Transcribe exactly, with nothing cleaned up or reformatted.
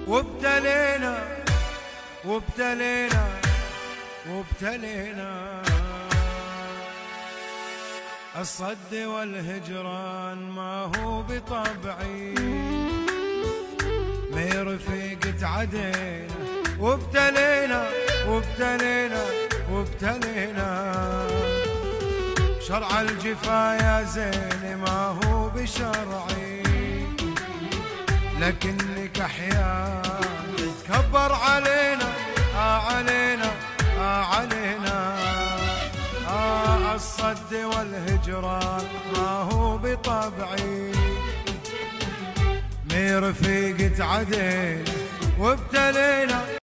وابتلينا وابتلينا وابتلينا الصد والهجران ما هو بطبعي، ما رفيقت عدينا وابتلينا وابتلينا وابتلينا شرع الجفا يا زين ما هو بشرعي، لكنك احيانا تتكبر علينا آه علينا آه علينا آه الصد والهجران ما هو بطبعي، مي رفيقة عدينا وابتلينا